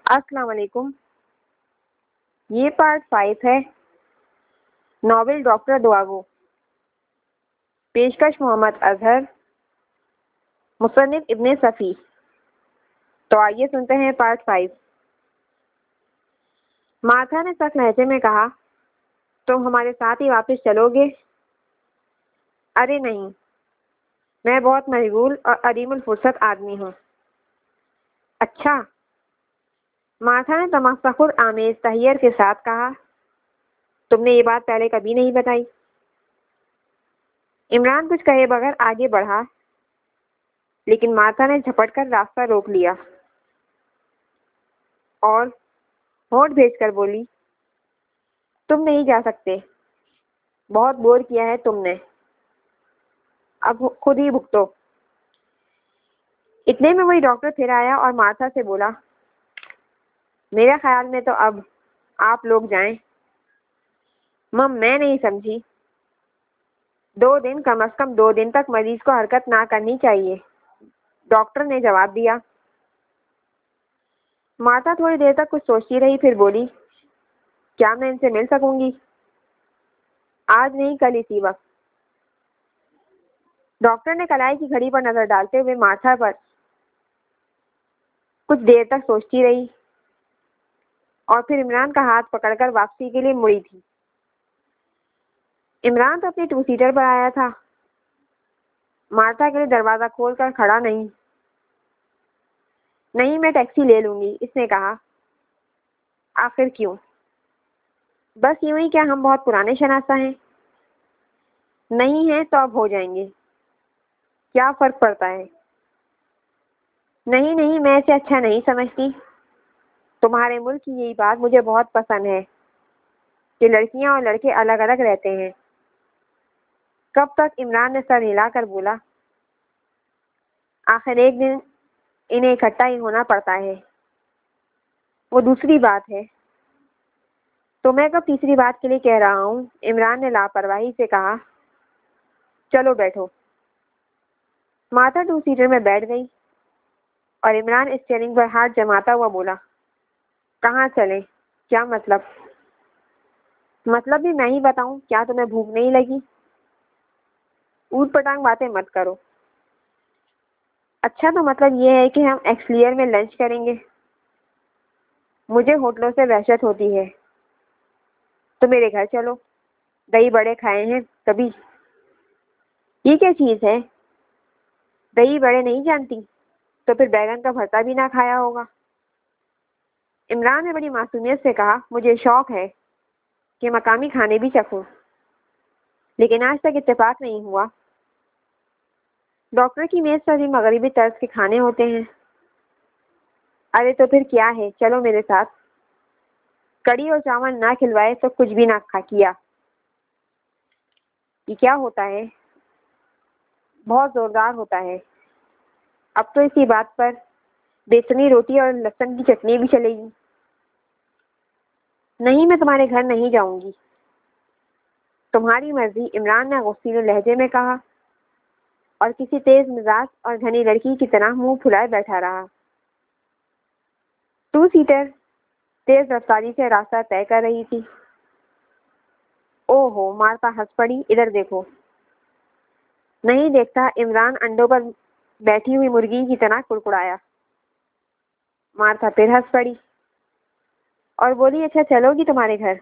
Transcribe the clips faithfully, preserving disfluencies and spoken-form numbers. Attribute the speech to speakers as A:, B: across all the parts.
A: السلام علیکم. یہ پارٹ فائیو ہے ناول ڈاکٹر دعاگو. پیشکش محمد اظہر، مصنف ابن صفی. تو آئیے سنتے ہیں پارٹ فائیو. مارتھا نے سخت لہجے میں کہا، تم ہمارے ساتھ ہی واپس چلو گے؟ ارے نہیں، میں بہت مشغول اور عدیم الفرصت آدمی ہوں. اچھا، مارتھا نے تمسخر آمیز تحیر کے ساتھ کہا، تم نے یہ بات پہلے کبھی نہیں بتائی. عمران کچھ کہے بغیر آگے بڑھا، لیکن مارتھا نے جھپٹ کر راستہ روک لیا اور ہونٹ بھیج کر بولی، تم نہیں جا سکتے. بہت بور کیا ہے تم نے، اب خود ہی بھگتو. اتنے میں وہی ڈاکٹر پھر آیا اور مارتھا سے بولا، میرے خیال میں تو اب آپ لوگ جائیں. مم میں نہیں سمجھی. دو دن کم از کم دو دن تک مریض کو حرکت نہ کرنی چاہیے، ڈاکٹر نے جواب دیا. مارتھا تھوڑی دیر تک کچھ سوچتی رہی، پھر بولی، کیا میں ان سے مل سکوں گی؟ آج نہیں، کل اسی وقت. ڈاکٹر نے کلائی کی گھڑی پر نظر ڈالتے ہوئے مارتھا پر کچھ دیر تک سوچتی رہی اور پھر عمران کا ہاتھ پکڑ کر واپسی کے لیے مڑی تھی. عمران تو اپنی ٹو سیٹر پر آیا تھا، مارتھا کے لیے دروازہ کھول کر کھڑا نہیں. نہیں، میں ٹیکسی لے لوں گی، اس نے کہا. آخر کیوں؟ بس یوں ہی. کیا ہم بہت پرانے شناسہ ہیں؟ نہیں ہیں تو اب ہو جائیں گے. کیا فرق پڑتا ہے؟ نہیں نہیں، میں اسے اچھا نہیں سمجھتی. تمہارے ملک کی یہی بات مجھے بہت پسند ہے کہ لڑکیاں اور لڑکے الگ الگ رہتے ہیں. کب تک؟ عمران نے سر ہلا کر بولا. آخر ایک دن انہیں اکٹھا ہی ہونا پڑتا ہے. وہ دوسری بات ہے. تو میں کب تیسری بات کے لیے کہہ رہا ہوں، عمران نے لاپرواہی سے کہا. چلو بیٹھو. مارتھا ٹو سیٹر میں بیٹھ گئی اور عمران اسٹیئرنگ پر ہاتھ جماتا ہوا بولا، کہاں چلیں؟ کیا مطلب؟ مطلب بھی میں ہی بتاؤں؟ کیا تمہیں بھوک نہیں لگی؟ اوٹ پٹانگ باتیں مت کرو. اچھا، تو مطلب یہ ہے کہ ہم ایکسلیئر میں لنچ کریں گے. مجھے ہوٹلوں سے وحشت ہوتی ہے. تو میرے گھر چلو، دہی بڑے کھائے ہیں کبھی؟ یہ کیا چیز ہے؟ دہی بڑے نہیں جانتی؟ تو پھر بیگن کا بھرتا بھی نہ کھایا ہوگا. عمران نے بڑی معصومیت سے کہا، مجھے شوق ہے کہ مقامی کھانے بھی چکھوں، لیکن آج تک اتفاق نہیں ہوا. ڈاکٹر کی میز پر بھی مغربی طرز کے کھانے ہوتے ہیں. ارے تو پھر کیا ہے، چلو میرے ساتھ. کڑی اور چاول نہ کھلوائے تو کچھ بھی نہ کھا کیا. یہ کیا ہوتا ہے؟ بہت زوردار ہوتا ہے. اب تو اسی بات پر بیسنی روٹی اور لہسن کی چٹنی بھی چلے گی. نہیں، میں تمہارے گھر نہیں جاؤں گی. تمہاری مرضی، عمران نے غصیلے لہجے میں کہا اور کسی تیز مزاج اور گھنی لڑکی کی طرح منہ پھلائے بیٹھا رہا. ٹو سیٹر تیز رفتاری سے راستہ طے کر رہی تھی. او ہو، مارتھا ہنس پڑی. ادھر دیکھو. نہیں دیکھتا، عمران انڈوں پر بیٹھی ہوئی مرغی کی طرح کڑکڑایا. مارتھا پھر ہنس پڑی اور بولی، اچھا چلو گی تمہارے گھر؟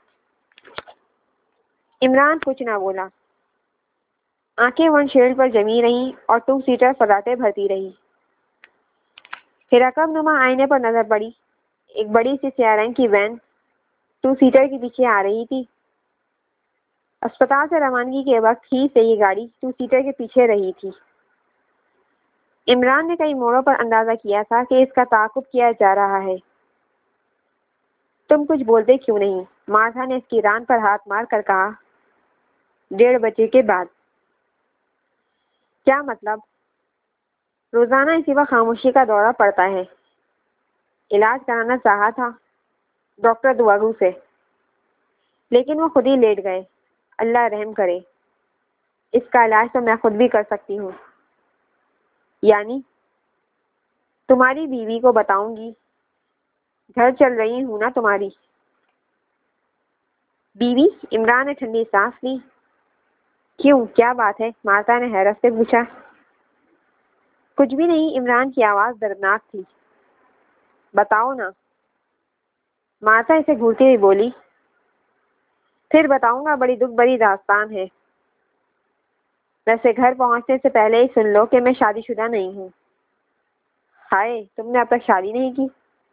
A: عمران کچھ نہ بولا. آنکھیں ون شیلڈ پر جمی رہیں اور ٹو سیٹر فراٹے بھرتی رہی. پھر عقب نما آئینے پر نظر پڑی. ایک بڑی سی سیاہ رنگ کی وین ٹو سیٹر کے پیچھے آ رہی تھی. اسپتال سے روانگی کے وقت ہی سے یہ گاڑی ٹو سیٹر کے پیچھے رہی تھی. عمران نے کئی موڑوں پر اندازہ کیا تھا کہ اس کا تعاقب کیا جا رہا ہے. تم کچھ بولتے کیوں نہیں؟ مارتھا نے اس کی ران پر ہاتھ مار کر کہا. ڈیڑھ بجے کے بعد. کیا مطلب؟ روزانہ اسی وقت خاموشی کا دورہ پڑتا ہے. علاج کرانا چاہا تھا ڈاکٹر دعاگو سے، لیکن وہ خود ہی لیٹ گئے. اللہ رحم کرے. اس کا علاج تو میں خود بھی کر سکتی ہوں. یعنی؟ تمہاری بیوی کو بتاؤں گی گھر چل رہی ہوں نا تمہاری بیوی؟ عمران نے ٹھنڈی سانس لی۔ کیوں، کیا بات ہے؟ مارتا نے حیرت سے پوچھا۔ کچھ بھی نہیں، عمران کی آواز دردناک تھی۔ بتاؤ نا، مارتا اسے گھورتی ہوئی بولی۔ پھر بتاؤں گا، بڑی دکھ بری داستان ہے۔ ویسے گھر پہنچنے سے پہلے ہی سن لو کہ میں شادی شدہ نہیں ہوں۔ ہائے، تم نے اب تک شادی نہیں کی؟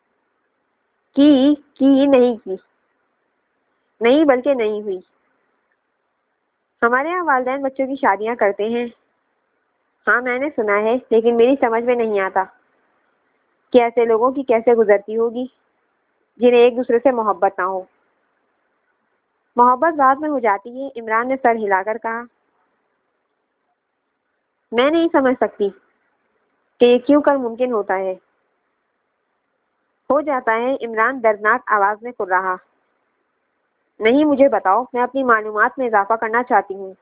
A: کی کی نہیں کی نہیں بلکہ نہیں ہوئی۔ ہمارے یہاں والدین بچوں کی شادیاں کرتے ہیں۔ ہاں میں نے سنا ہے، لیکن میری سمجھ میں نہیں آتا کہ ایسے لوگوں کی کیسے گزرتی ہوگی جنہیں ایک دوسرے سے محبت نہ ہو۔ محبت بعد میں ہو جاتی ہے، عمران نے سر ہلا کر کہا۔ میں نہیں سمجھ سکتی کہ یہ کیوں کر ممکن ہوتا ہے۔ ہو جاتا ہے، عمران دردناک آواز میں کر رہا۔ نہیں، مجھے بتاؤ، میں اپنی معلومات میں اضافہ کرنا چاہتی ہوں۔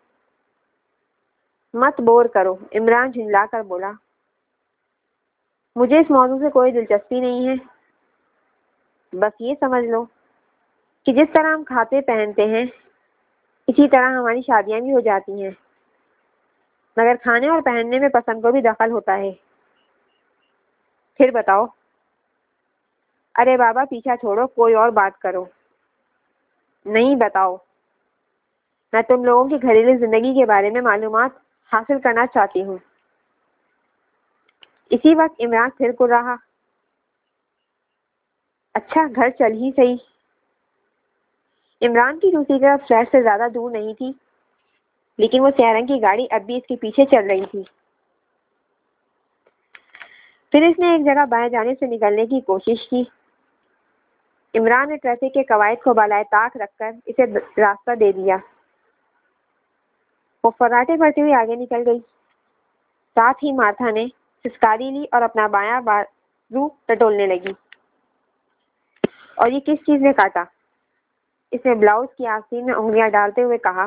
A: مت بور کرو، عمران جھنجلا کر بولا۔ مجھے اس موضوع سے کوئی دلچسپی نہیں ہے۔ بس یہ سمجھ لو کہ جس طرح ہم کھاتے پہنتے ہیں اسی طرح ہماری شادیاں بھی ہو جاتی ہیں، مگر کھانے اور پہننے میں پسند کو بھی دخل ہوتا ہے۔ پھر بتاؤ۔ ارے بابا، پیچھا چھوڑو، کوئی اور بات کرو۔ نہیں، بتاؤ۔ میں تم لوگوں کی گھریلو زندگی کے بارے میں معلومات حاصل کرنا چاہتی ہوں۔ اسی وقت عمران پھر کر رہا۔ اچھا، گھر چل ہی صحیح۔ عمران کی دوسری طرف فلیٹ سے زیادہ دور نہیں تھی، لیکن وہ سیاہ رنگ کی گاڑی اب بھی اس کے پیچھے چل رہی تھی۔ پھر اس نے ایک جگہ بائیں جانب سے نکلنے کی کوشش کی۔ عمران نے ٹریفک کے قواعد کو بالائے طاق رکھ کر اسے راستہ دے دیا۔ وہ فراٹے بھرتی ہوئی آگے نکل گئی۔ ساتھ ہی مارتھا نے سسکاری لی اور اپنا بایاں بازو ٹٹولنے لگی۔ اور یہ کس چیز نے کاٹا؟ اس نے بلاؤز کی آستین میں انگلیاں ڈالتے ہوئے کہا،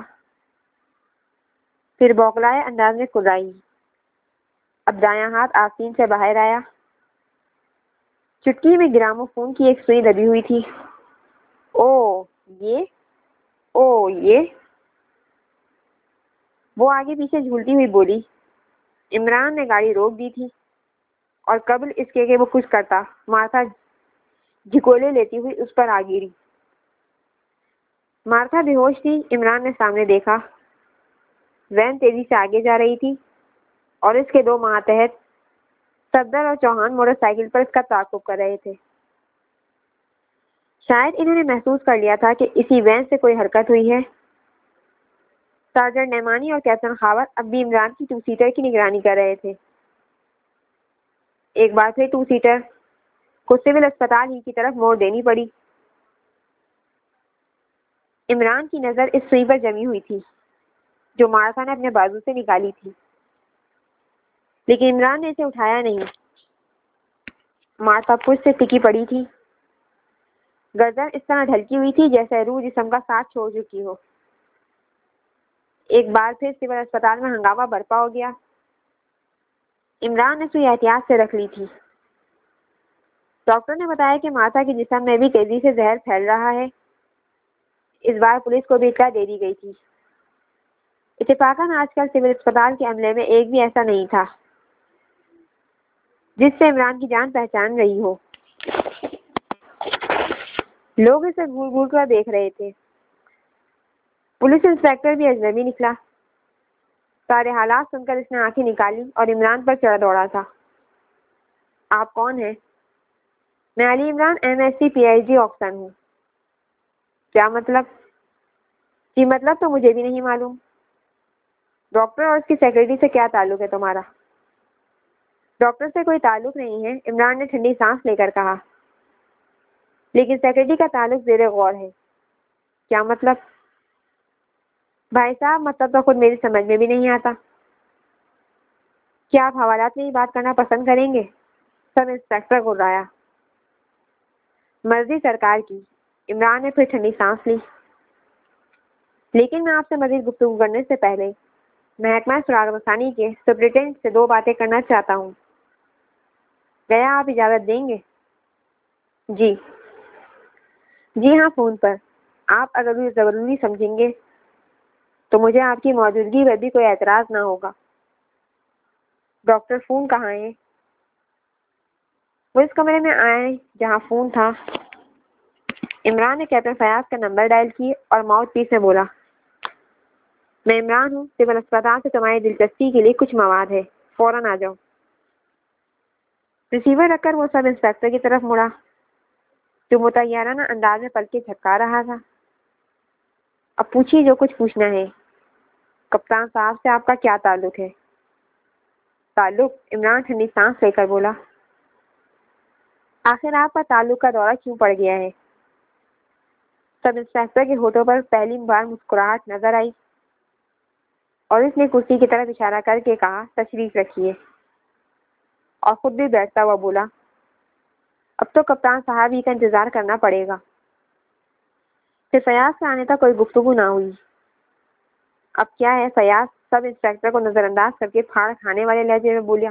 A: پھر بوکلائے انداز میں کرائی۔ اب دایاں ہاتھ آستین سے باہر آیا۔ چٹکی میں گرامو فون کی ایک سوئی دبی ہوئی تھی۔ او یہ او یہ وہ آگے پیچھے جھولتی ہوئی بولی۔ عمران نے گاڑی روک دی تھی اور قبل اس کے کہ وہ کچھ کرتا، مارتھا جھکولے لیتی ہوئی اس پر آ گری۔ مارتھا بے ہوش تھی۔ عمران نے سامنے دیکھا، وین تیزی سے آگے جا رہی تھی اور اس کے دو ماتحت صفدر اور چوہان موٹر سائیکل پر اس کا تعاقب کر رہے تھے۔ شاید انہوں نے محسوس کر لیا تھا کہ اسی وین سے کوئی حرکت ہوئی ہے۔ سارجنٹ نعمانی اور کیپٹن خاور اب بھی عمران کی ٹو سیٹر کی نگرانی کر رہے تھے۔ ایک بار پھر ٹو سیٹر کو سول اسپتال ہی کی طرف موڑ دینی پڑی۔ عمران کی نظر اس سوئی پر جمی ہوئی تھی جو مارتھا نے اپنے بازو سے نکالی تھی، لیکن عمران نے اسے اٹھایا نہیں۔ مارتھا پشت سے ٹکی پڑی تھی، گردن اس طرح ڈھلکی ہوئی تھی جیسے روح جسم کا ساتھ چھوڑ چکی ہو۔ ایک بار پھر سول اسپتال میں ہنگامہ برپا ہو گیا۔ عمران نے سوئی احتیاط سے رکھ لی تھی۔ ڈاکٹر نے بتایا کہ مارتھا کے جسم میں بھی تیزی سے زہر پھیل رہا ہے۔ اس بار پولیس کو بھی اطلاع دے دی گئی تھی۔ اتفاقاً آج کل سول اسپتال کے عملے میں ایک بھی ایسا نہیں تھا جس سے عمران کی جان پہچان رہی ہو۔ لوگ اسے گھور گھور کر دیکھ رہے تھے۔ پولیس انسپکٹر بھی اجنبی نکلا۔ سارے حالات سن کر اس نے آنکھیں نکالی اور عمران پر چڑھ دوڑا تھا۔ آپ کون ہیں؟ میں Ali Imran, M S C P H D Oxon ہوں۔ کیا مطلب؟ جی مطلب تو مجھے بھی نہیں معلوم۔ ڈاکٹر اور اس کی سیکرٹری سے کیا تعلق ہے تمہارا؟ ڈاکٹر سے کوئی تعلق نہیں ہے، عمران نے ٹھنڈی سانس لے کر کہا، لیکن سیکرٹری کا تعلق زیر غور ہے۔ کیا مطلب؟ بھائی صاحب، مطلب تو خود میری سمجھ میں بھی نہیں آتا۔ کیا آپ حوالات میں ہی بات کرنا پسند کریں گے؟ سب انسپکٹر گھرایا۔ مرضی سرکار کی۔ عمران نے پھر ٹھنڈی سانس لی۔ لیکن میں آپ سے مزید گفتگو کرنے سے پہلے محکمہ سراغ رسانی کے سپرنٹینڈنٹ سے دو باتیں کرنا چاہتا ہوں۔ گیا آپ اجازت دیں گے؟ جی۔ جی ہاں، فون پر۔ آپ اگر یہ ضروری سمجھیں گے تو مجھے آپ کی موجودگی پر بھی کوئی اعتراض نہ ہوگا۔ ڈاکٹر فون کہاں ہے؟ وہ اس کمرے میں آئے جہاں فون تھا۔ عمران نے کیپٹن فیاض کا نمبر ڈائل کی اور ماؤتھ پیس میں بولا، میں عمران ہوں، سول اسپتال سے تمہاری دلچسپی کے لیے کچھ مواد ہے، فوراً آ جاؤ۔ ریسیور رکھ کر وہ سب انسپیکٹر کی طرف مڑا جو متحیرانہ انداز میں پلکیں جھپکا رہا تھا۔ اب پوچھیے جو کچھ پوچھنا ہے۔ کپتان صاحب سے آپ کا کیا تعلق ہے؟ تعلق؟ عمران ٹھنڈی سانس لے کر بولا، آخر آپ کا تعلق کا دورہ کیوں پڑ گیا ہے؟ سب انسپیکٹر کے ہونٹوں پر پہلی بار مسکراہٹ نظر آئی اور اس نے کرسی کی طرف اشارہ کر کے کہا، تشریف رکھیے، اور خود بھی بیٹھتا ہوا بولا، اب تو کپتان صاحب ہی کا انتظار کرنا پڑے گا۔ پھر فیاض سے آنے تک کوئی گفتگو نہ ہوئی۔ اب کیا ہے؟ فیاض سب انسپیکٹر کو نظر انداز کر کے پھاڑ کھانے والے لہجے میں بولیا۔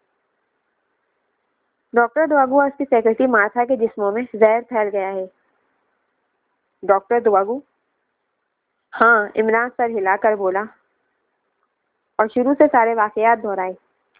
A: ڈاکٹر دواگو اور اس کی سیکرٹری مارتھا کے جسموں میں زہر پھیل گیا ہے۔ ڈاکٹر دواگو؟ ہاں، عمران سر ہلا کر بولا اور شروع سے سارے واقعات دہرائے۔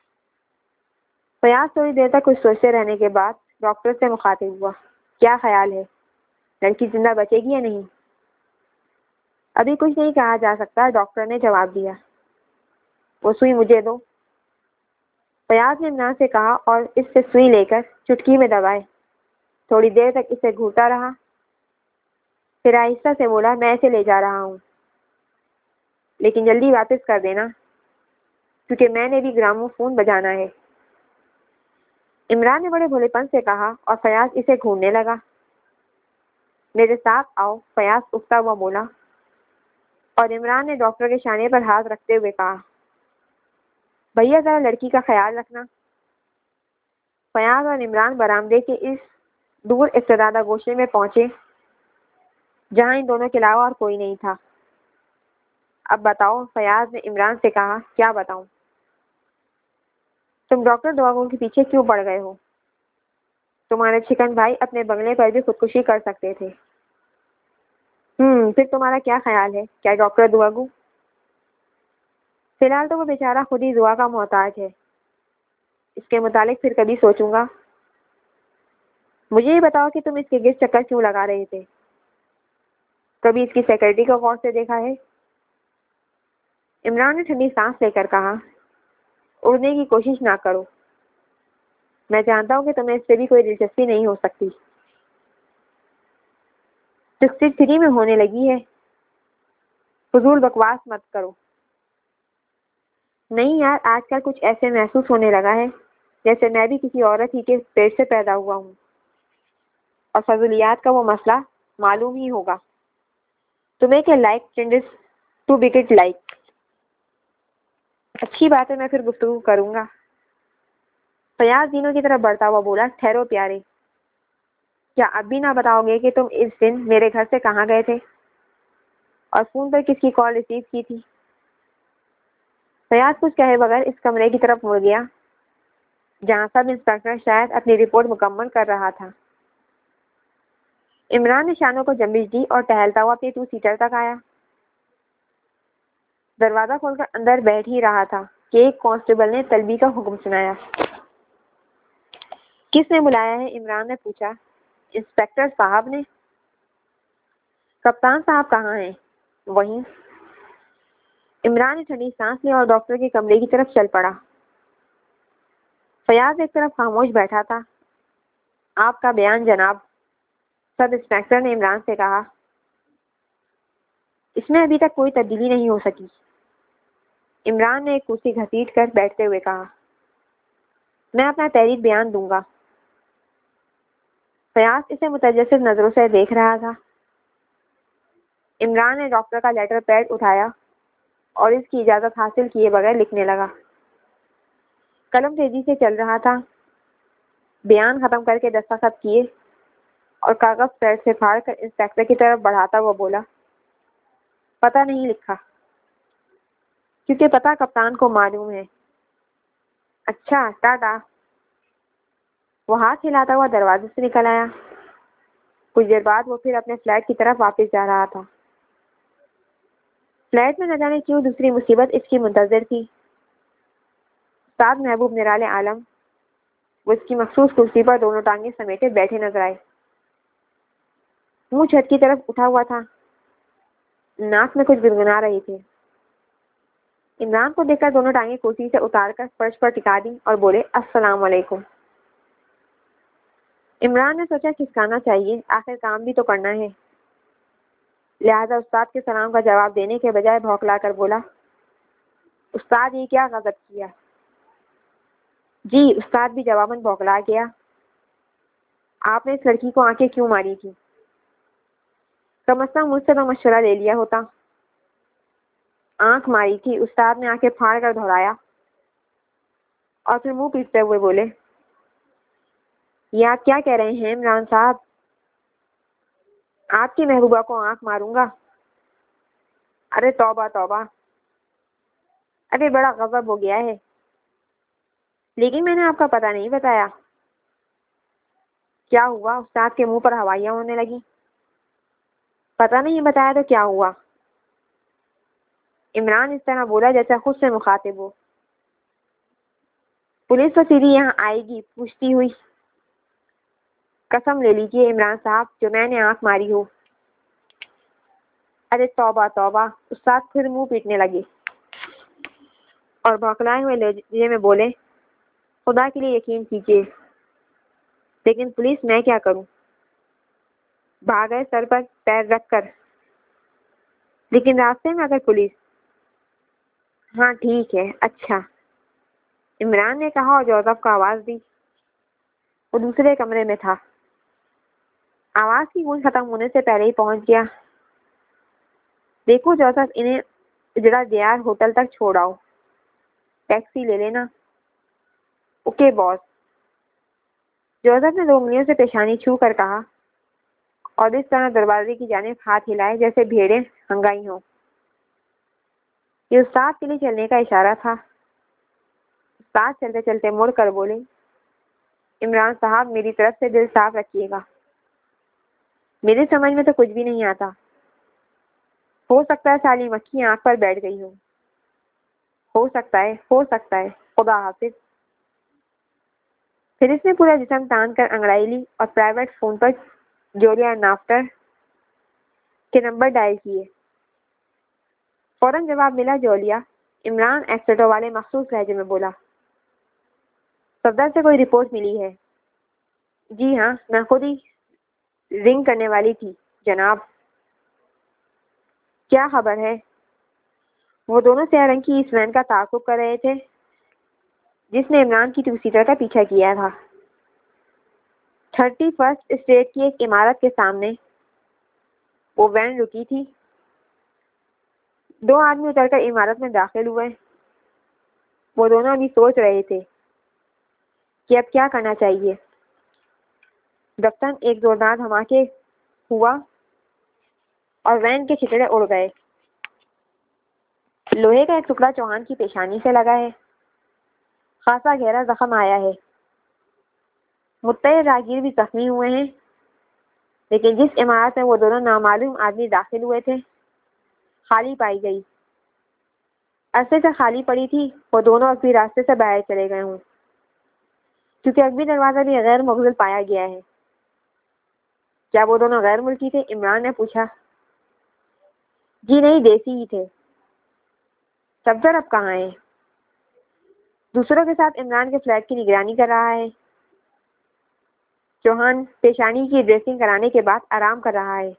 A: فیاض تھوڑی دیر تک کچھ سوچتے رہنے کے بعد ڈاکٹر سے مخاطب ہوا، کیا خیال ہے؟ لڑکی زندہ بچے گی یا نہیں؟ ابھی کچھ نہیں کہا جا سکتا، ڈاکٹر نے جواب دیا۔ وہ سوئی مجھے دو، فیاض نے عمران سے کہا اور اس سے سوئی لے کر چٹکی میں دبائے۔ تھوڑی دیر تک اسے گھورتا رہا، پھر آہستہ سے بولا، میں اسے لے جا رہا ہوں، لیکن جلدی واپس کر دینا کیونکہ میں نے بھی گرامو فون بجانا ہے۔ عمران نے بڑے بھولے پن سے کہا اور فیاض اسے گھورنے لگا۔ میرے ساتھ آؤ، فیاض اٹھتا ہوا بولا اور عمران نے ڈاکٹر کے شانے پر ہاتھ رکھتے ہوئے کہا، بھیا ذرا لڑکی کا خیال رکھنا۔ فیاض اور عمران برآمدے کے اس دور افتادہ گوشے میں پہنچے جہاں ان دونوں کے علاوہ اور کوئی نہیں تھا۔ اب بتاؤ، فیاض نے عمران سے کہا، کیا بتاؤں؟ تم ڈاکٹر دواگو کے پیچھے کیوں پڑ گئے ہو؟ تمہارے چکن بھائی اپنے بنگلے پر بھی خودکشی کر سکتے تھے۔ ہم پھر تمہارا کیا خیال ہے؟ کیا ڈاکٹر دواگو؟ فی الحال تو وہ بیچارہ خود ہی دعا کا محتاج ہے، اس کے متعلق پھر کبھی سوچوں گا۔ مجھے یہ بتاؤ کہ تم اس کے گرد چکر کیوں لگا رہے تھے؟ کبھی اس کی سیکرٹری کو غور سے دیکھا ہے؟ عمران نے ٹھنڈی سانس لے کر کہا، اڑنے کی کوشش نہ کرو، میں جانتا ہوں کہ تمہیں اس سے بھی کوئی دلچسپی نہیں ہو سکتی۔ سکسٹی تھری میں ہونے لگی ہے، فضول بکواس مت کرو۔ نہیں یار، آج کل کچھ ایسے محسوس ہونے لگا ہے جیسے میں بھی کسی عورت ہی کے پیٹ سے پیدا ہوا ہوں، اور فضولیات کا وہ مسئلہ معلوم ہی ہوگا تمہیں کہ like tends to beget like. اچھی بات ہے، میں پھر گفتگو کروں گا۔ فیاض دینوں کی طرف بڑھتا ہوا بولا، ٹھہرو پیارے، کیا اب بھی نہ بتاؤ گے کہ تم اس دن میرے گھر سے کہاں گئے تھے اور فون پر کس کی کال ریسیو کی تھی؟ فیاض کچھ کہے بغیر اس کمرے کی طرف مڑ گیا جہاں سب انسپیکٹر شاید اپنی رپورٹ مکمل کر رہا تھا۔ عمران نے شانوں کو جنبش دی اور ٹہلتا ہوا اپنی ٹو سیٹر تک آیا۔ دروازہ کھول کر اندر بیٹھ ہی رہا تھا کہ ایک کانسٹیبل نے طلبی کا حکم سنایا۔ کس نے بلایا ہے؟ عمران نے پوچھا۔ انسپیکٹر صاحب نے۔ کپتان صاحب کہاں ہیں؟ وہیں۔ عمران نے ٹھنڈی سانس لی اور ڈاکٹر کے کمرے کی طرف چل پڑا۔ فیاض ایک طرف خاموش بیٹھا تھا۔ آپ کا بیان جناب، سب انسپیکٹر نے عمران سے کہا۔ اس میں ابھی تک کوئی تبدیلی نہیں ہو سکی، عمران نے ایک کرسی گھسیٹ کر بیٹھتے ہوئے کہا۔ میں اپنا تحریر بیان دوں گا۔ فیاض اسے متجسس نظروں سے دیکھ رہا تھا۔ عمران نے ڈاکٹر کا لیٹر پیڈ اٹھایا اور اس کی اجازت حاصل کیے بغیر لکھنے لگا۔ قلم تیزی سے چل رہا تھا۔ بیان ختم کر کے دستخط کیے اور کاغذ پیڈ سے پھاڑ کر انسپیکٹر کی طرف بڑھاتا ہوا بولا، پتہ نہیں لکھا، کیونکہ پتہ کپتان کو معلوم ہے۔ اچھا، ٹاٹا۔ وہ ہاتھ ہلاتا ہوا دروازے سے نکل آیا۔ کچھ دیر بعد وہ پھر اپنے فلیٹ کی طرف واپس جا رہا تھا۔ فلیٹ میں نہ جانے کیوں دوسری مصیبت اس کی منتظر تھی۔ استاد محبوب نرال عالم وہ اس کی مخصوص کرسی پر دونوں ٹانگیں سمیٹے بیٹھے نظر آئے۔ منہ چھت کی طرف اٹھا ہوا تھا، ناک میں کچھ گنگنا رہے تھے۔ عمران کو دیکھ کر دونوں ٹانگیں کرسی سے اتار کر فرش پر ٹکا دی اور بولے السلام علیکم۔ عمران نے سوچا کھسکانا چاہیے، آخر کام بھی تو کرنا ہے، لہذا استاد کے سلام کا جواب دینے کے بجائے بھوکلا کر بولا استاد یہ کیا غضب کیا؟ جی، استاد بھی جواباً بھوکلا گیا۔ آپ نے اس لڑکی کو آنکھیں کیوں ماری تھی؟ کم از کم مجھ سے تو مشورہ لے لیا ہوتا۔ آنکھ ماری تھی، استاد نے آنکھیں پھاڑ کر دہرایا اور پھر منہ پیٹتے ہوئے بولے یہ آپ کیا کہہ رہے ہیں عمران صاحب؟ آپ کی محبوبہ کو آنکھ ماروں گا؟ ارے توبہ توبہ، ارے بڑا غضب ہو گیا ہے، لیکن میں نے آپ کا پتہ نہیں بتایا۔ کیا ہوا؟ استاد کے منہ پر ہوائیاں ہونے لگی۔ پتہ نہیں بتایا تو کیا ہوا؟ عمران اس طرح بولا جیسا خود سے مخاطب ہو۔ پولیس تو سیدھی یہاں آئے گی پوچھتی ہوئی۔ قسم لے لیجیے عمران صاحب جو میں نے آنکھ ماری ہو۔ ارے توبہ توبہ، استاد پھر منہ پیٹنے لگے اور بھوکلائے ہوئے لہجے میں بولے خدا کے لیے یقین کیجیے، لیکن پولیس میں کیا کروں؟ بھاگے سر پر پیر رکھ کر۔ لیکن راستے میں اگر پولیس؟ ہاں ٹھیک ہے، اچھا، عمران نے کہا اور جوزف کو آواز دی۔ وہ دوسرے کمرے میں تھا۔ آواز کی گونج ختم ہونے سے پہلے ہی پہنچ گیا۔ دیکھو جوزف، انہیں اجڑا دیار ہوٹل تک چھوڑ آؤ، ٹیکسی لے لینا۔ اوکے باس، جوزف نے دو انگلیوں سے پیشانی چھو کر کہا اور اس طرح دروازے کی جانب ہاتھ ہلائے جیسے بھیڑیں ہنگائی ہوں۔ یہ استاد کے لیے چلنے کا اشارہ تھا۔ استاد چلتے چلتے مڑ کر بولے عمران صاحب میری طرف سے دل صاف رکھیے گا، میری سمجھ میں تو کچھ بھی نہیں آتا، ہو سکتا ہے سالی مکھی آنکھ پر بیٹھ گئی ہو، ہو سکتا ہے ہو سکتا ہے خدا حافظ۔ پھر اس نے پورا جسم تان کر انگڑائی لی اور پرائیویٹ فون پر جولیا نافٹر کے نمبر ڈائل کیے۔ فوراً جواب ملا جولیا۔ عمران ایکسیٹو والے مخصوص لہجے میں بولا صفدر سے کوئی رپورٹ ملی ہے؟ جی ہاں، میں خود ہی رنگ کرنے والی تھی جناب۔ کیا خبر ہے؟ وہ دونوں سیاہ رنگ کی اس وین کا تعاقب کر رہے تھے جس نے عمران کی ٹو سیٹر کا پیچھا کیا تھا۔ تھرٹی فرسٹ اسٹریٹ کی ایک عمارت کے سامنے وہ وین رکی تھی۔ دو آدمی اتر کر عمارت میں داخل ہوئے۔ وہ دونوں ابھی سوچ رہے تھے کہ اب کیا کرنا چاہیے۔ دفتن ایک زوردار دھماکے ہوا اور وین کے چھتڑے اڑ گئے۔ لوہے کا ایک ٹکڑا چوہان کی پیشانی سے لگا ہے، خاصا گہرا زخم آیا ہے۔ متعدد راہگیر بھی زخمی ہوئے ہیں، لیکن جس عمارت میں وہ دونوں نامعلوم آدمی داخل ہوئے تھے خالی پائی گئی۔ عرصے سے خالی پڑی تھی، وہ دونوں اب بھی راستے سے باہر چلے گئے ہوں، کیونکہ اگبی دروازہ بھی غیر مغلق پایا گیا ہے۔ کیا وہ دونوں غیر ملکی تھے؟ عمران نے پوچھا۔ جی نہیں، دیسی ہی تھے۔ صفدر اب کہاں ہے؟ دوسروں کے ساتھ عمران کے فلیٹ کی نگرانی کر رہا ہے۔ چوہان پیشانی کی ڈریسنگ کرانے کے بعد آرام کر رہا ہے۔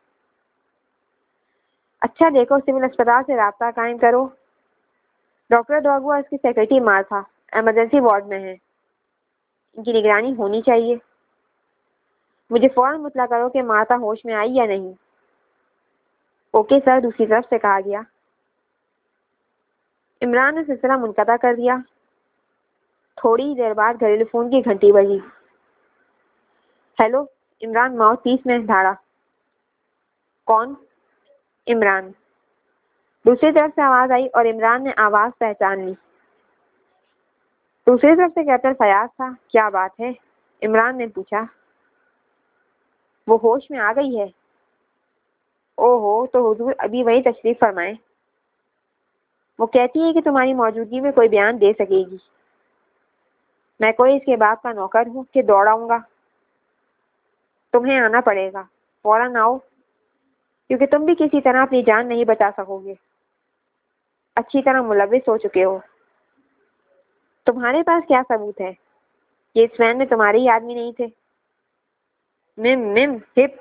A: اچھا دیکھو، سول اسپتال سے رابطہ قائم کرو۔ ڈاکٹر ڈوگوا اس کی سیکرٹری مارتھا ایمرجنسی وارڈ میں ہے، ان کی نگرانی ہونی چاہیے۔ مجھے فوراً مطلع کرو کہ مارتھا ہوش میں آئی یا نہیں۔ اوکے سر، دوسری طرف سے کہا گیا۔ عمران نے سلسلہ منقطع کر دیا۔ تھوڑی ہی دیر بعد گھریلو فون کی گھنٹی بجی۔ ہیلو، عمران ماؤتھ پیس میں دھاڑا۔ کون؟ عمران۔ دوسری طرف سے آواز آئی اور عمران نے آواز پہچان لی۔ دوسری طرف سے کیپٹن فیاض تھا۔ کیا بات ہے؟ عمران نے پوچھا۔ وہ ہوش میں آ گئی ہے؟ او ہو، تو حضور ابھی وہی تشریف فرمائیں۔ وہ کہتی ہے کہ تمہاری موجودگی میں کوئی بیان دے سکے گی۔ میں کوئی اس کے باپ کا نوکر ہوں کہ دوڑاؤں گا؟ تمہیں آنا پڑے گا، فوراً آؤ، کیونکہ تم بھی کسی طرح اپنی جان نہیں بچا سکو گے، اچھی طرح ملوث ہو چکے ہو۔ تمہارے پاس کیا ثبوت ہے کہ اس وین میں تمہارے ہی آدمی نہیں تھے؟ مم مم ہپ۔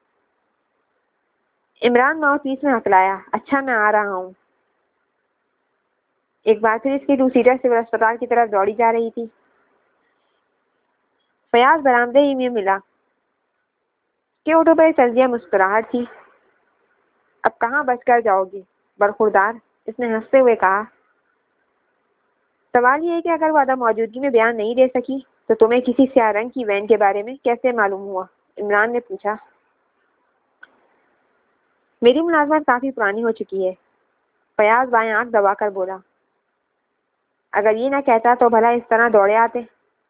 A: عمران ماؤ پیس میں ہکلایا، اچھا میں آ رہا ہوں۔ ایک بار پھر اس کی ٹو سیٹر سول اسپتال کی طرف دوڑی جا رہی تھی۔ فیاض برآمدے ہی میں ملا کہ اٹھو پہ تلزیہ مسکراہٹ تھی۔ اب کہاں بچ کر جاؤ گے برخوردار، اس نے ہنستے ہوئے کہا۔ سوال یہ ہے کہ اگر وہ عدم موجودگی میں بیان نہیں دے سکی تو تمہیں کسی سیاہ رنگ کی وین کے بارے میں کیسے معلوم ہوا؟ عمران نے پوچھا۔ میری ملازمت کافی پرانی ہو چکی ہے، فیاض بائیں آنکھ دبا کر بولا۔ اگر یہ نہ کہتا تو بھلا اس طرح دوڑے آتے؟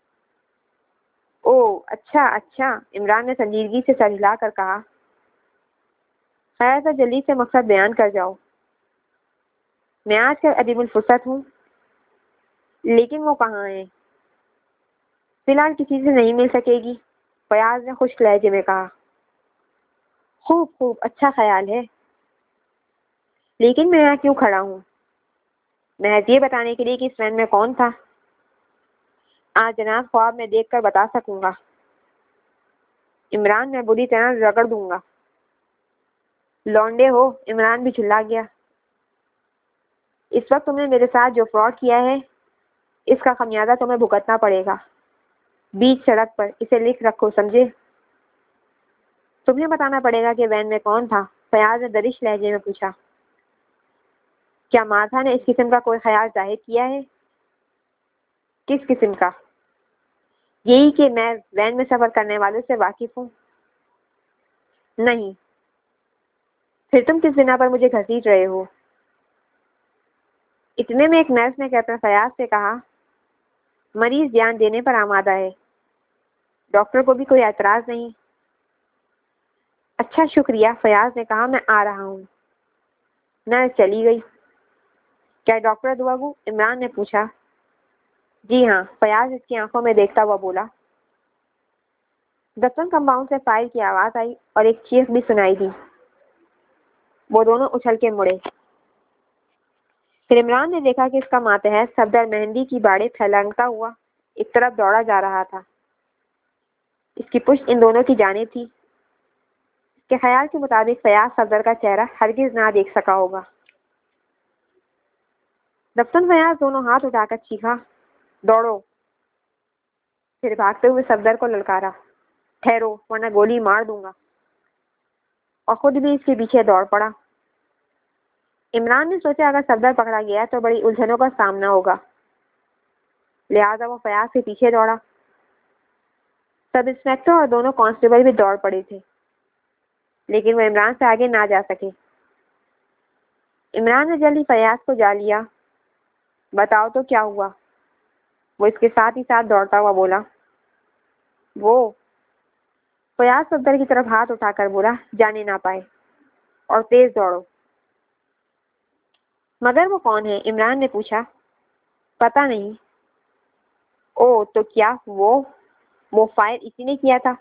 A: او اچھا اچھا، عمران نے سنجیدگی سے سر ہلا کر کہا۔ خیر سے جلدی سے مقصد بیان کر جاؤ۔ میں آج کل ادیب الفرصت ہوں، لیکن وہ کہاں ہیں؟ فی الحال کسی سے نہیں مل سکے گی، فیاض نے خشک لہجے میں کہا۔ خوب خوب، اچھا خیال ہے، لیکن میں یہاں کیوں کھڑا ہوں؟ محض یہ بتانے کے لیے کہ اس وین میں کون تھا؟ آج جناب خواب میں دیکھ کر بتا سکوں گا۔ عمران میں بری طرح رگڑ دوں گا۔ لونڈے ہو، عمران بھی چلا گیا۔ اس وقت تم نے میرے ساتھ جو فراڈ کیا ہے اس کا خمیازہ تمہیں بھگتنا پڑے گا، بیچ سڑک پر، اسے لکھ رکھو، سمجھے؟ تمہیں بتانا پڑے گا کہ وین میں کون تھا، فیاض نے درش لہجے میں پوچھا۔ کیا مارتھا نے اس قسم کا کوئی خیال ظاہر کیا ہے؟ کس قسم کا؟ یہی کہ میں وین میں سفر کرنے والوں سے واقف ہوں۔ نہیں، پھر تم کس بنا پر مجھے گھسیٹ رہے ہو؟ اتنے میں ایک نرس نے کیپٹن فیاض سے کہا، مریض جان دینے پر آمادہ ہے۔ ڈاکٹر کو بھی کوئی اعتراض نہیں۔ اچھا شکریہ، فیاض نے کہا، میں آ رہا ہوں۔ نرس چلی گئی۔ کیا ڈاکٹر دعاگو؟ عمران نے پوچھا۔ جی ہاں، فیاض اس کی آنکھوں میں دیکھتا ہوا بولا۔ دفتر کمپاؤنڈ سے فائل کی آواز آئی اور ایک چیخ بھی سنائی دی۔ وہ دونوں اچھل کے مڑے۔ پھر عمران نے دیکھا کہ اس کا ماتحت صفدر مہندی کی باڑیں پھیلانگتا ہوا ایک طرف دوڑا جا رہا تھا۔ اس کی پشت ان دونوں کی جانب تھی۔ اس کے خیال کے مطابق فیاض صفدر کا چہرہ ہرگز نہ دیکھ سکا ہوگا۔ دفتر فیاض دونوں ہاتھ اٹھا کر چیخا، دوڑو! پھر بھاگتے ہوئے صفدر کو للکارا، ٹھہرو ورنہ گولی مار دوں گا، اور خود بھی اس کے پیچھے دوڑ پڑا۔ عمران نے سوچا اگر صفدر پکڑا گیا تو بڑی الجھنوں کا سامنا ہوگا، لہذا وہ فیاض کے پیچھے دوڑا۔ سب انسپکٹر اور دونوں کانسٹیبل بھی دوڑ پڑے تھے، لیکن وہ عمران سے آگے نہ جا سکے۔ عمران نے جلدی فیاض کو جا لیا۔ بتاؤ تو کیا ہوا؟ وہ اس کے ساتھ ہی ساتھ دوڑتا ہوا بولا۔ وہ فیاض صفدر کی طرف ہاتھ اٹھا کر بولا، جانے نہ پائے، اور تیز دوڑو۔ مگر وہ کون ہے؟ عمران نے پوچھا۔ پتہ نہیں۔ او تو کیا وہ وہ فائر اسی نے کیا تھا؟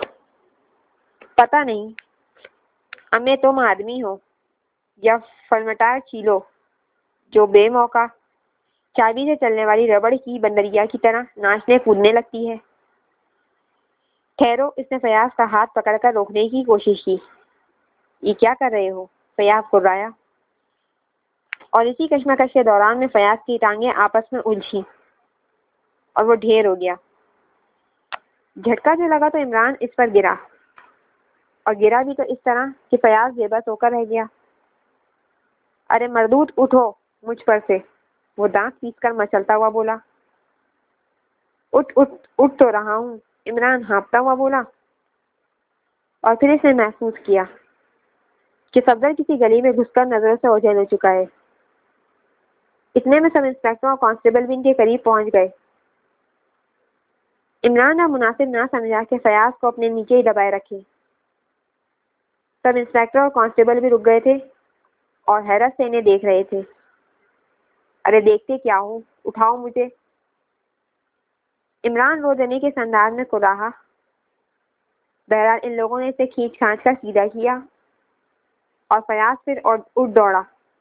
A: پتہ نہیں۔ امیں تم آدمی ہو یا فرمٹار چیلو جو بے موقع چابی سے چلنے والی ربڑ کی بندریا کی طرح ناچنے کودنے لگتی ہے۔ ٹھہرو، اس نے فیاض کا ہاتھ پکڑ کر روکنے کی کوشش کی۔ یہ کیا کر رہے ہو؟ فیاض گھبرایا، اور اسی کشمکش کے دوران میں فیاض کی ٹانگیں آپس میں الجھی اور وہ ڈھیر ہو گیا۔ جھٹکا جو لگا تو عمران اس پر گرا، اور گرا بھی تو اس طرح کہ فیاض بے بس ہو کر رہ گیا۔ ارے مردود، اٹھو مجھ پر سے، وہ دانت پیس کر مچلتا ہوا بولا۔ اٹھ اٹھ اٹھ تو رہا ہوں، عمران ہانپتا ہوا بولا، اور پھر اس نے محسوس کیا کہ صفدر کسی گلی میں گھس کر نظروں سے اوجھل ہو چکا ہے۔ اتنے میں سب انسپکٹر اور کانسٹیبل بھی ان کے قریب پہنچ گئے۔ عمران نے مناسب نہ سمجھا کہ فیاض کو اپنے نیچے ہی دبائے رکھے، سب انسپیکٹر اور کانسٹیبل بھی رک گئے تھے اور حیرت سے انہیں دیکھ رہے تھے۔ ارے دیکھتے کیا ہوں، اٹھاؤ مجھے۔ عمران رو دینے کے انداز میں کراہا۔ بہرحال ان لوگوں نے اسے کھینچ کھانچ کر سیدھا کیا اور فیاض پھر اٹھ دوڑا۔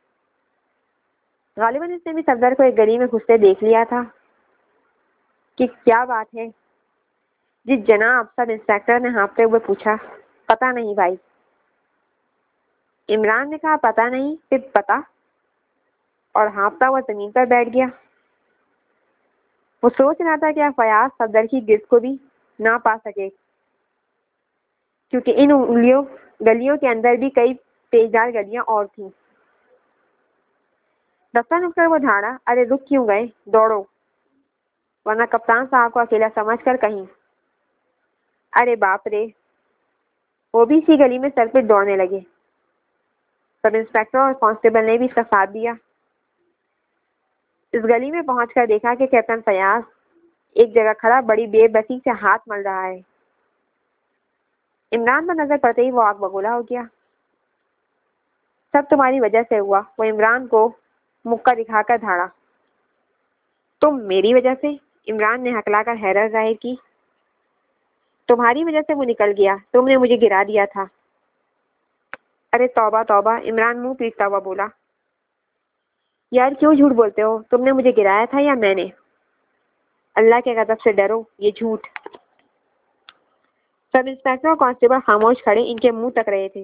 A: غالباً اس نے بھی صفدر کو ایک گلی میں گھستے دیکھ لیا تھا کہ کیا بات ہے؟ جی جناب، سب انسپیکٹر نے ہانپتے ہوئے پوچھا۔ پتہ نہیں بھائی۔ عمران نے کہا پتہ نہیں پھر پتہ، اور ہانپتا ہوا زمین پر بیٹھ گیا۔ وہ سوچ رہا تھا کہ فیاض صفدر کی گرفت کو بھی نہ پا سکے، کیونکہ ان انگلیوں گلیوں کے اندر بھی کئی پیچدار گلیاں اور تھیں۔ دفتر رک کر وہ دھاڑا، ارے رک کیوں گئے، دوڑو، ورنہ کپتان صاحب کو اکیلا سمجھ کر کہیں۔ ارے باپ رے، وہ بھی اسی گلی میں سر پہ دوڑنے لگے۔ سب انسپیکٹر اور کانسٹیبل نے بھی اس کا ساتھ دیا۔ اس گلی میں پہنچ کر دیکھا کہ کیپٹن فیاض ایک جگہ کھڑا بڑی بے بسی سے ہاتھ مل رہا ہے۔ عمران پر نظر پڑتے ہی وہ آگ بگولا ہو گیا۔ سب تمہاری وجہ سے ہوا، وہ عمران کو مکہ دکھا کر دھاڑا۔ تم میری وجہ سے؟ عمران نے ہکلا کر حیرت ظاہر کی۔ تمہاری وجہ سے وہ نکل گیا، تم نے مجھے گرا دیا تھا۔ ارے توبہ توبہ، عمران منہ پیٹتا ہوا بولا۔ یار کیوں جھوٹ بولتے ہو؟ تم نے مجھے گرایا تھا یا میں نے؟ اللہ کے غضب سے ڈرو، یہ جھوٹ۔ سب انسپیکٹر اور کانسٹیبل خاموش کھڑے ان کے منہ تک رہے تھے۔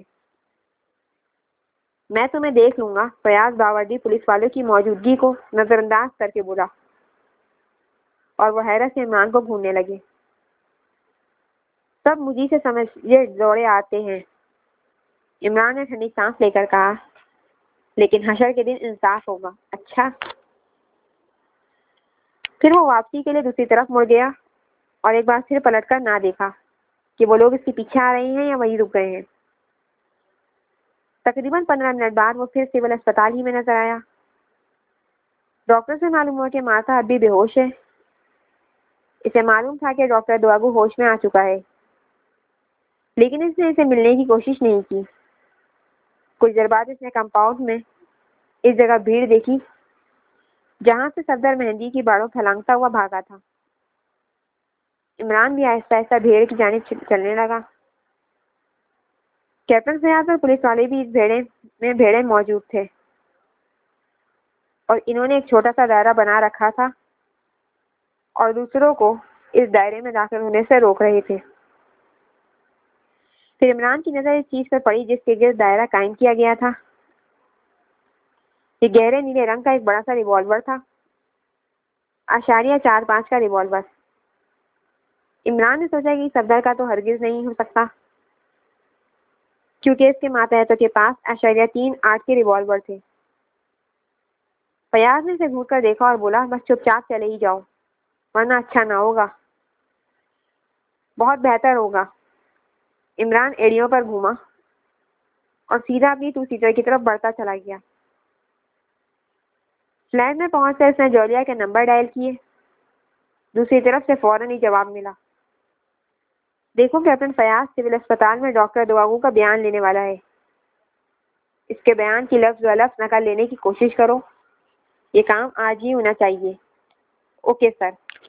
A: میں تمہیں دیکھ لوں گا، فیاض باوردی پولیس والوں کی موجودگی کو نظر انداز کر کے بولا، اور وہ حیرت سے عمران کو گھورنے لگے۔ سب مجھے سے سمجھ یہ دوڑے آتے ہیں، عمران نے ٹھنڈی سانس لے کر کہا، لیکن حشر کے دن انصاف ہوگا۔ اچھا۔ پھر وہ واپسی کے لیے دوسری طرف مڑ گیا اور ایک بار پھر پلٹ کر نہ دیکھا کہ وہ لوگ اس کے پیچھے آ رہے ہیں یا وہیں رک گئے ہیں۔ تقریباً پندرہ منٹ بعد وہ پھر سول اسپتال ہی میں نظر آیا۔ ڈاکٹر سے معلوم ہوا کہ مارتھا اب بھی بے ہوش ہے۔ اسے معلوم تھا کہ ڈاکٹر دواگو ہوش میں آ چکا ہے، لیکن اس نے اسے ملنے کی کوشش نہیں کی۔ کچھ دیر بعد اس نے کمپاؤنڈ میں اس جگہ بھیڑ دیکھی جہاں سے صفدر مہندی کی باڑوں پھلانگتا ہوا بھاگا تھا۔ عمران بھی آہستہ آہستہ بھیڑ کی جانب چلنے لگا۔ کیپٹن فیاض اور پولیس والے بھی اس بھیڑے میں بھیڑے موجود تھے، اور انہوں نے ایک چھوٹا سا دائرہ بنا رکھا تھا اور دوسروں کو اس دائرے میں داخل ہونے سے روک رہے تھے۔ پھر عمران کی نظر اس چیز پر پڑی جس کے گرد دائرہ قائم کیا گیا تھا۔ یہ گہرے نیلے رنگ کا ایک بڑا سا ریوالور تھا، اشاریہ چار پانچ کا ریوالور۔ عمران نے سوچا کہ صفدر کا تو ہرگز نہیں ہو سکتا، کیونکہ اس کے ماتحتوں کے پاس اشاریہ تین آٹھ کے ریوالور تھے۔ فیاض نے اسے گھور کر دیکھا اور بولا، بس چپ چاپ چلے ہی جاؤ، ورنہ اچھا نہ ہوگا۔ بہت بہتر ہوگا۔ عمران ایڑیوں پر گھوما اور سیدھا اپنی ٹو سیٹر کی طرف بڑھتا چلا گیا۔ فلیٹ میں پہنچ کر اس نے جولیا کے نمبر ڈائل کیے۔ دوسری طرف سے فوراً ہی جواب ملا، دیکھو کیپٹن فیاض سول اسپتال میں ڈاکٹر دواگو کا بیان لینے والا ہے، اس کے بیان کی لفظ و لفظ نقل لینے کی کوشش کرو، یہ کام آج ہی ہونا چاہیے۔ Okay sir.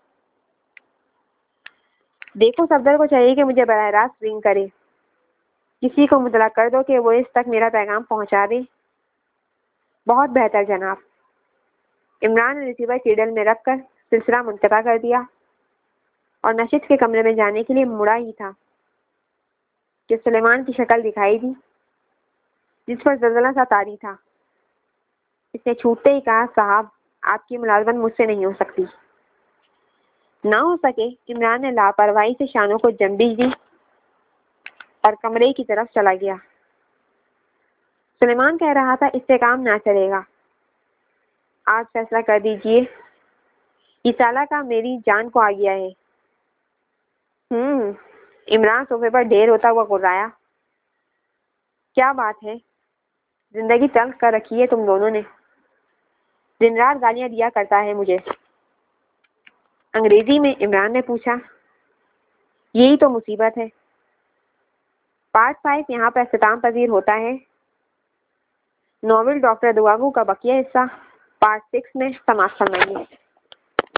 A: دیکھو صفدر کو چاہیے کہ مجھے براہ راست رنگ کرے، کسی کو مطلع کر دو کہ وہ اس تک میرا پیغام پہنچا دے۔ بہت بہتر جناب۔ عمران نے ریسیور کیڈل میں رکھ کر سلسلہ منقطع کر دیا اور نشست کے کمرے میں جانے کے لیے مڑا ہی تھا کہ سلیمان کی شکل دکھائی دی، جس پر زلزلہ سا طاری تھا۔ اس نے چھوٹتے ہی کہا، صاحب آپ کی ملازمت مجھ سے نہیں ہو سکتی۔ نہ ہو سکے؟ عمران نے لاپرواہی سے شانوں کو جنبش دی اور کمرے کی طرف چلا گیا۔ سلیمان کہہ رہا تھا، اس سے کام نہ چلے گا، آج فیصلہ کر دیجئے، یہ سالہ کا میری جان کو آ گیا ہے۔ ہم عمران صوفے پر ڈھیر ہوتا ہوا گرایا۔ کیا بات ہے؟ زندگی تلخ کر رکھی ہے تم دونوں نے، دن رات گالیاں دیا کرتا ہے مجھے۔ انگریزی میں عمران نے پوچھا۔ یہی تو مصیبت ہے، پارٹ فائیو یہاں پر اختتام پذیر ہوتا ہے۔ ناول ڈاکٹر دعاگو کا بقیہ حصہ پارٹ سکس میں سماعت فرمائیے۔